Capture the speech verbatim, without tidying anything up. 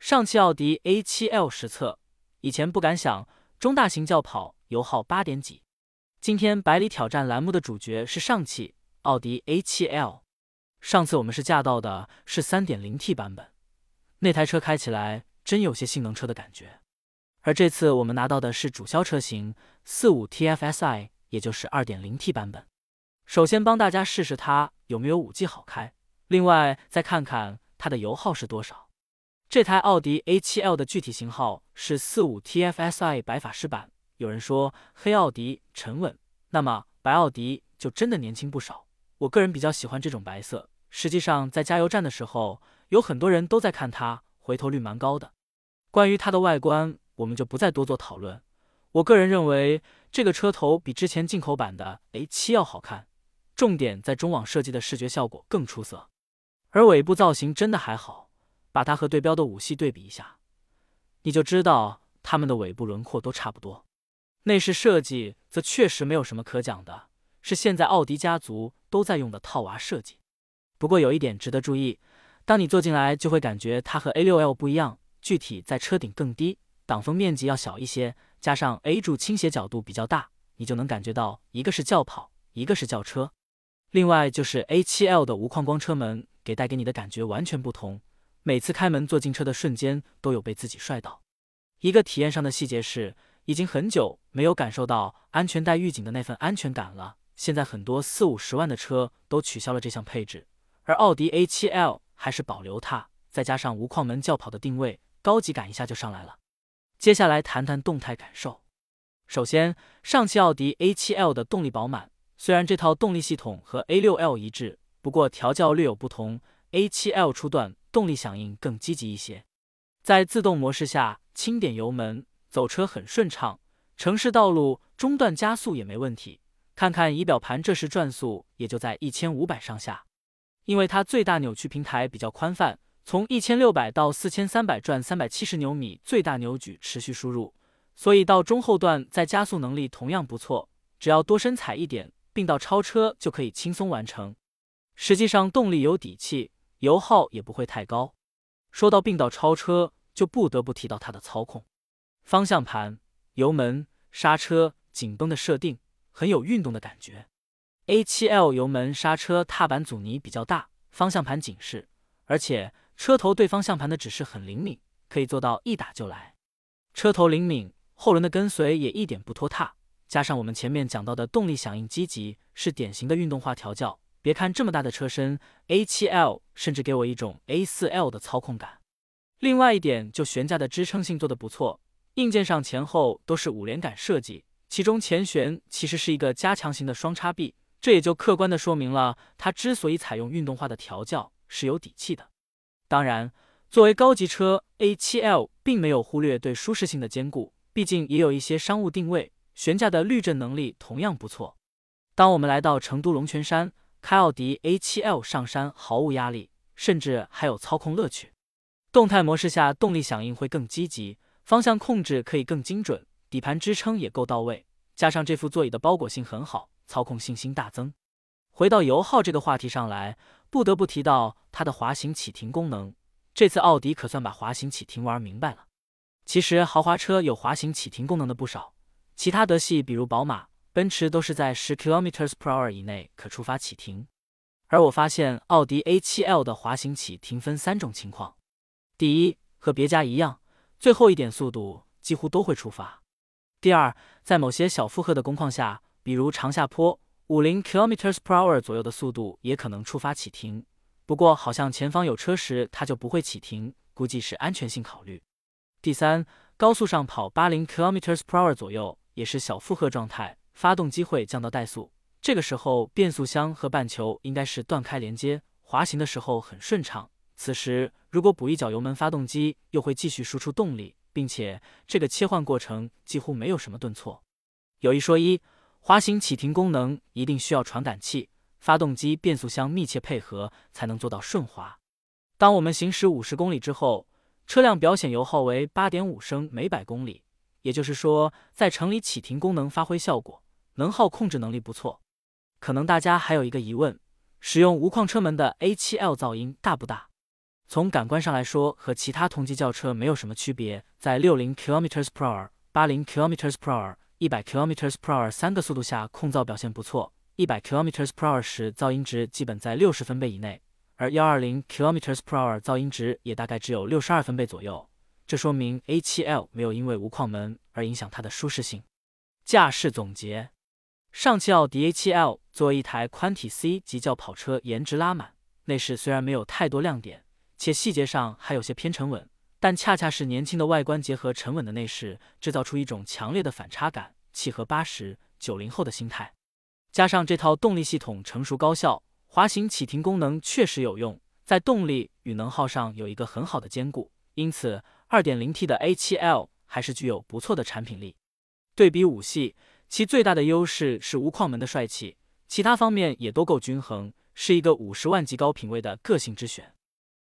上汽奥迪 A 七 L 实测，以前不敢想中大型轿跑油耗八点几。今天百里挑战栏目的主角是上汽奥迪 A 七 L。上次我们是驾到的是 三点零 T 版本，那台车开起来真有些性能车的感觉。而这次我们拿到的是主销车型 四十五 T F S I， 也就是 二点零 T 版本。首先帮大家试试它有没有 五 G 好开，另外再看看它的油耗是多少。这台奥迪 A 七 L 的具体型号是 四十五 T F S I 白法师版。有人说黑奥迪沉稳，那么白奥迪就真的年轻不少。我个人比较喜欢这种白色，实际上在加油站的时候，有很多人都在看它，回头率蛮高的。关于它的外观，我们就不再多做讨论。我个人认为这个车头比之前进口版的 A 七 要好看，重点在中网设计的视觉效果更出色。而尾部造型真的还好，把它和对标的五系对比一下，你就知道它们的尾部轮廓都差不多。内饰设计则确实没有什么可讲的，是现在奥迪家族都在用的套娃设计。不过有一点值得注意，当你坐进来就会感觉它和 A 六 L 不一样，具体在车顶更低，挡风面积要小一些，加上 A 柱倾斜角度比较大，你就能感觉到一个是轿跑，一个是轿车。另外就是 A 七 L 的无框光车门给带给你的感觉完全不同，每次开门坐进车的瞬间都有被自己帅到。一个体验上的细节是，已经很久没有感受到安全带预警的那份安全感了。现在很多四五十万的车都取消了这项配置，而奥迪 A 七 L 还是保留它，再加上无框门轿跑的定位，高级感一下就上来了。接下来谈谈动态感受。首先，上汽奥迪 A 七 L 的动力饱满，虽然这套动力系统和 A 六 L 一致，不过调教略有不同。A 七 L 初段动力响应更积极一些，在自动模式下轻点油门，走车很顺畅，城市道路中段加速也没问题。看看仪表盘，这时转速也就在一千五百上下。因为它最大扭矩平台比较宽泛，从一千六百到四千三百转三百七十牛米最大扭矩持续输入，所以到中后段在加速能力同样不错，只要多深踩一点，并道超车就可以轻松完成。实际上动力有底气，油耗也不会太高。说到并道超车，就不得不提到它的操控。方向盘、油门、刹车、紧绷的设定，很有运动的感觉。A 七 L 油门、刹车、踏板阻尼比较大，方向盘紧实，而且车头对方向盘的指示很灵敏，可以做到一打就来。车头灵敏，后轮的跟随也一点不拖沓，加上我们前面讲到的动力响应积极，是典型的运动化调教。别看这么大的车身 ，A 七 L 甚至给我一种 A 四 L 的操控感。另外一点就悬架的支撑性做得不错，硬件上前后都是五连杆设计，其中前悬其实是一个加强型的双叉臂，这也就客观地说明了它之所以采用运动化的调教是有底气的。当然，作为高级车 ，A 七 L 并没有忽略对舒适性的兼顾，毕竟也有一些商务定位，悬架的滤震能力同样不错。当我们来到成都龙泉山，开奥迪 A 七 L 上山毫无压力，甚至还有操控乐趣。动态模式下动力响应会更积极，方向控制可以更精准，底盘支撑也够到位，加上这副座椅的包裹性很好，操控信心大增。回到油耗这个话题上来，不得不提到它的滑行启停功能。这次奥迪可算把滑行启停玩明白了。其实豪华车有滑行启停功能的不少，其他德系比如宝马、奔驰都是在十 kilometers per hour 以内可触发启停，而我发现奥迪 A 七 L 的滑行启停分三种情况。第一，和别家一样，最后一点速度几乎都会触发。第二，在某些小负荷的工况下，比如长下坡五十 kilometers per hour 左右的速度也可能触发启停，不过好像前方有车时它就不会启停，估计是安全性考虑。第三，高速上跑八十 kilometers per hour 左右也是小负荷状态，发动机会降到怠速，这个时候变速箱和半球应该是断开连接，滑行的时候很顺畅。此时如果补一脚油门，发动机又会继续输出动力，并且这个切换过程几乎没有什么顿挫。有一说一，滑行启停功能一定需要传感器、发动机、变速箱密切配合才能做到顺滑。当我们行驶五十公里之后，车辆表显油耗为 八点五升每百公里，也就是说在城里启停功能发挥效果，能耗控制能力不错。可能大家还有一个疑问，使用无框车门的 A 七 L 噪音大不大？ 从感官上来说，和其他同级轿车没有什么区别，在六十 kilometers per hour、八十 kilometers per hour、一百 kilometers per hour 三个速度下控噪表现不错，一百 kilometers per hour 时噪音值基本在六十分贝以内，而一百二十 kilometers per hour 噪音值也大概只有六十二分贝左右。这说明 A 七 L 没有因为无框门而影响它的舒适性。驾驶总结：上汽奥迪 A 七 L 作为一台宽体 C 级轿跑车，颜值拉满，内饰虽然没有太多亮点，且细节上还有些偏沉稳，但恰恰是年轻的外观结合沉稳的内饰，制造出一种强烈的反差感，契合八十、九零后的心态。加上这套动力系统成熟高效，滑行启停功能确实有用，在动力与能耗上有一个很好的兼顾，因此 二点零 T 的 A 七 L 还是具有不错的产品力。对比五系，其最大的优势是无框门的帅气，其他方面也都够均衡，是一个五十万级高品位的个性之选。